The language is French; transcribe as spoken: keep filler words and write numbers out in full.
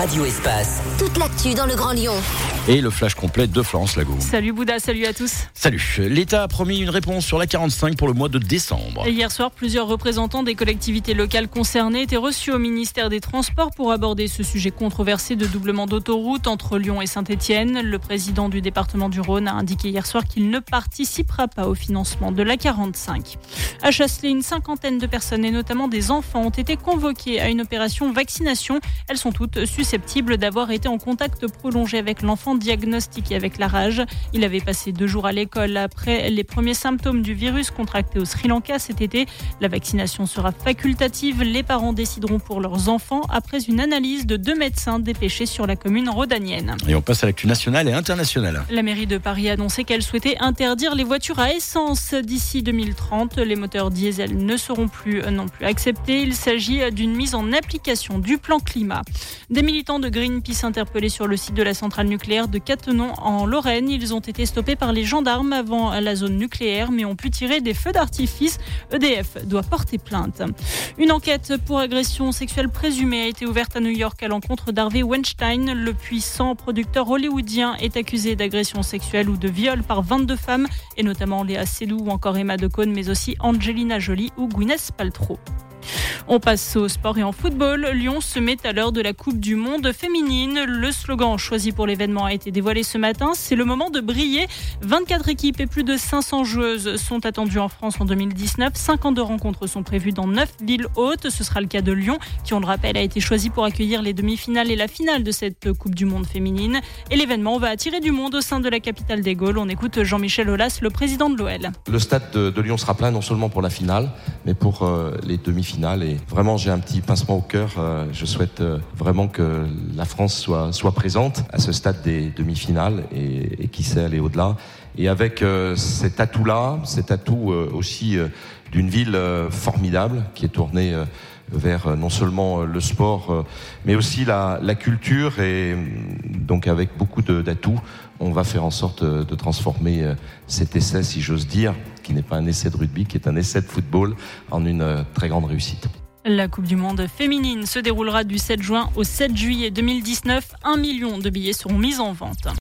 Radio Espace. Toute l'actu dans le Grand Lyon. Et le flash complet de Florence Lago. Salut Bouddha, salut à tous. Salut. L'État a promis une réponse sur la quarante-cinq pour le mois de décembre. Et hier soir, plusieurs représentants des collectivités locales concernées étaient reçus au ministère des Transports pour aborder ce sujet controversé de doublement d'autoroute entre Lyon et Saint-Étienne. Le président du département du Rhône a indiqué hier soir qu'il ne participera pas au financement de la quarante-cinq. À Chasselet, une cinquantaine de personnes et notamment des enfants ont été convoquées à une opération vaccination. Elles sont toutes susceptibles d'avoir été en contact prolongé avec l'enfant diagnostiqué avec la rage. Il avait passé deux jours à l'école après les premiers symptômes du virus contracté au Sri Lanka cet été. La vaccination sera facultative. Les parents décideront pour leurs enfants après une analyse de deux médecins dépêchés sur la commune rhodanienne. Et on passe à l'actu nationale et internationale. La mairie de Paris a annoncé qu'elle souhaitait interdire les voitures à essence d'ici deux mille trente. Les moteurs diesel ne seront plus non plus acceptés. Il s'agit d'une mise en application du plan climat. Des militants de Greenpeace interpellés sur le site de la centrale nucléaire de Cattenom en Lorraine. Ils ont été stoppés par les gendarmes avant la zone nucléaire mais ont pu tirer des feux d'artifice. E D F doit porter plainte. Une enquête pour agression sexuelle présumée a été ouverte à New York à l'encontre d'Harvey Weinstein. Le puissant producteur hollywoodien est accusé d'agression sexuelle ou de viol par vingt-deux femmes et notamment Léa Seydoux ou encore Emma Decaune mais aussi Angelina Jolie ou Gwyneth Paltrow. On passe au sport et en football. Lyon se met à l'heure de la Coupe du Monde féminine. Le slogan choisi pour l'événement a été dévoilé ce matin. C'est le moment de briller. vingt-quatre équipes et plus de cinq cents joueuses sont attendues en France en deux mille dix-neuf. cinquante-deux rencontres sont prévues dans neuf villes hautes. Ce sera le cas de Lyon, qui, on le rappelle, a été choisi pour accueillir les demi-finales et la finale de cette Coupe du Monde féminine. Et l'événement va attirer du monde au sein de la capitale des Gaules. On écoute Jean-Michel Aulas, le président de l'O L. Le stade de, de Lyon sera plein non seulement pour la finale, mais pour euh, les demi-finales. Et vraiment, j'ai un petit pincement au cœur. Euh, je souhaite euh, vraiment que la France soit, soit présente à ce stade des demi-finales et, et qui sait aller au-delà. Et avec euh, cet atout-là, cet atout euh, aussi euh, d'une ville euh, formidable qui est tournée euh, vers euh, non seulement euh, le sport, euh, mais aussi la, la culture. Et euh, donc avec beaucoup de, d'atouts, on va faire en sorte euh, de transformer euh, cet essai, si j'ose dire, qui n'est pas un essai de rugby, qui est un essai de football, en une euh, très grande réussite. La Coupe du Monde féminine se déroulera du sept juin au sept juillet deux mille dix-neuf. Un million de billets seront mis en vente.